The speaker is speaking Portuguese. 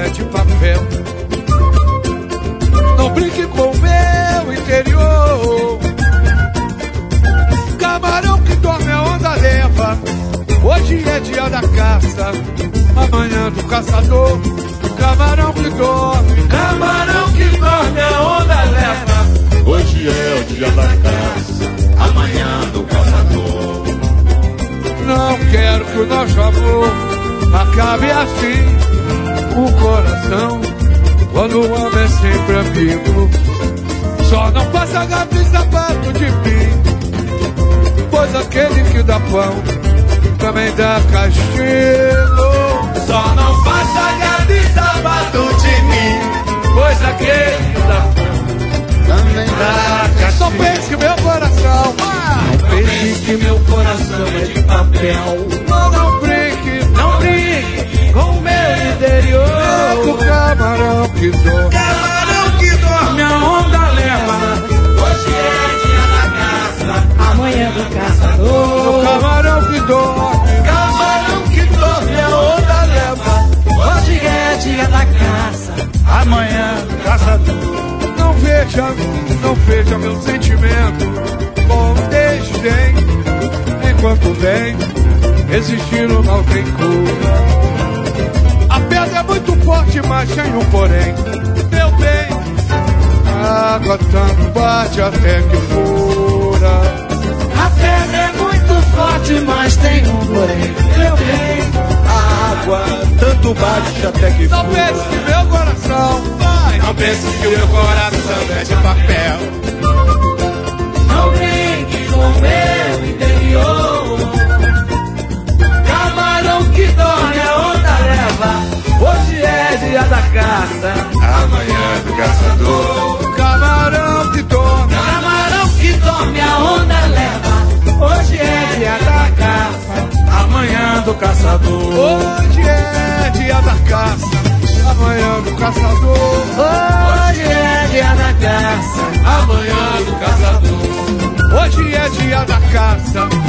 é de papel. Não brinque com o meu interior. Camarão que dorme a onda leva. Hoje é dia da caça, amanhã do caçador. Camarão que dorme a onda leva. Hoje é o dia da caça, amanhã do caçador. Não quero que o nosso amor acabe assim. O coração, quando o homem é sempre amigo, só não passa gato e sapato de mim, pois aquele que dá pão também dá castigo. Só não passa gato e sapato de mim, Pois aquele que dá pão também dá castigo. Não pense que meu coração, Não pense que meu coração é de papel. não brinque com o meu interior. O camarão que dorme, A onda leva. Hoje é dia da caça, Amanhã do caçador. o camarão que dorme, a onda leva. Hoje é dia da caça. Amanhã do caçador. não veja meu sentimento com desdém. Enquanto bem existir o mal tem cura. A pedra é muito forte, mas tem um porém. Meu bem, a água tanto bate até que fura. A pedra é muito forte, mas tem um porém. Meu bem, A água tanto bate até que Não pense que meu coração vai. Não pense que o meu coração é de papel. não brinque com o meu interior. Camarão que dorme a onda leva. Hoje é dia da caça. Amanhã do caçador. Camarão que dorme, Camarão que dorme a onda leva. Hoje é dia da caça. Amanhã do caçador. hoje é dia da caça, amanhã do caçador. Hoje é dia da caça. Amanhã do caçador. Hoje é dia da caça,